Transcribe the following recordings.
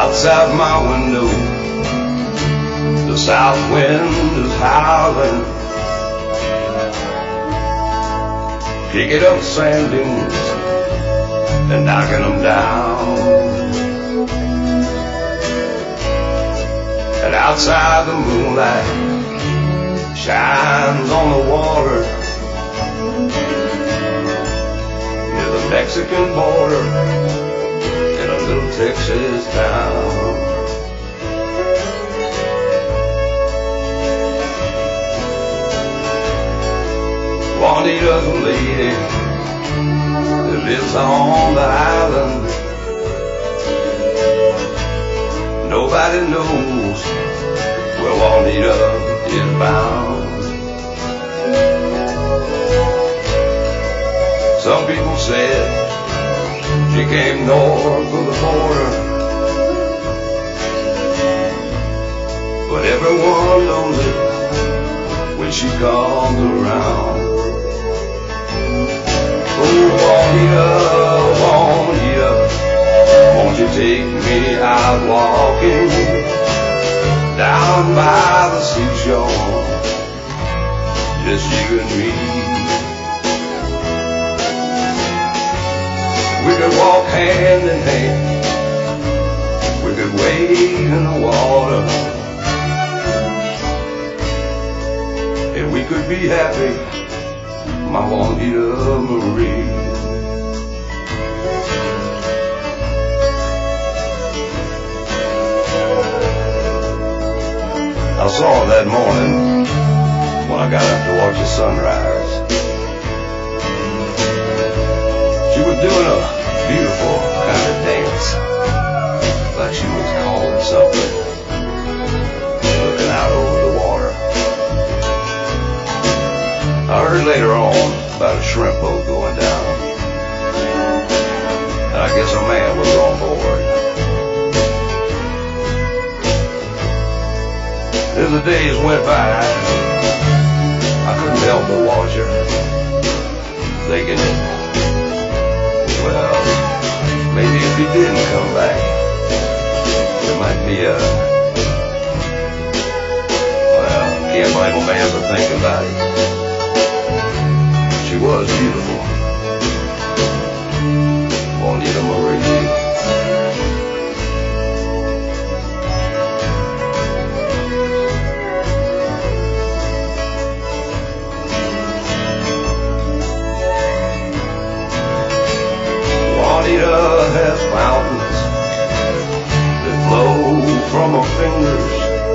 Outside my window, the south wind is howling. Kicking up sand dunes and knocking them down. And outside the moonlight shines on the water near the Mexican border in a little Texas town. Juanita's a lady that lives on the island. Nobody knows where Juanita is bound. Some people said she came north of the border, but everyone knows it when she comes around. Oh, Juanita, Juanita, won't you take me out walking down by the seashore, just you and me. We could walk hand in hand, we could wade in the water, and we could be happy, my Juanita Marie. I saw her that morning when I got up to watch the sunrise. She was doing a beautiful kind of dance, like she was calling something, looking out over the water. I heard later on about a shrimp boat going down, and I guess a man was on board. As the days went by, I couldn't help but watch her, thinking, well, maybe if he didn't come back, there might be well, can't blame a man for thinking about it. She was beautiful, Juanita Marie. Juanita has fountains that flow from her fingers.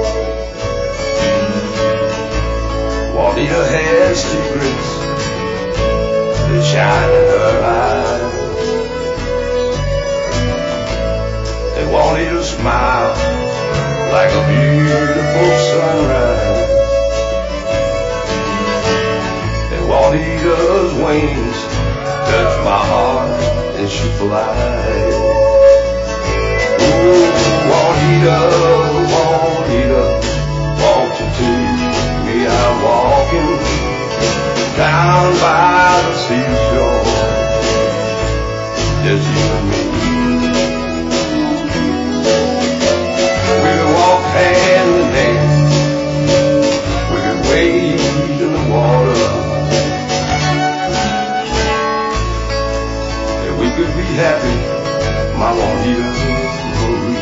Juanita has secrets that shine in her eyes. And Juanita smiles like a beautiful sunrise. And Juanita's wings touch my heart and she flies. Ooh, Juanita, Juanita, won't you take me out walking down by the seashore, just you and me. We could walk hand in hand, we could wade in the water, and we could be happy, my Juanita Marie.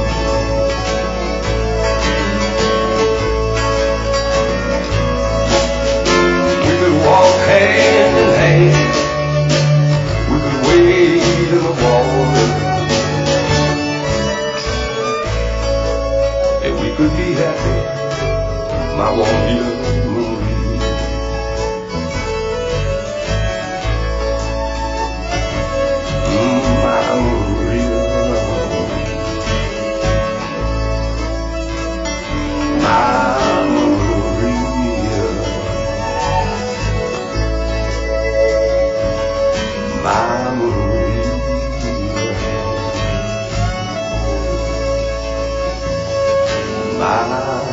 Walk hand in hand, we could wade in the water, and we could be happy, my Juanita Marie. My Maria, my Maria, my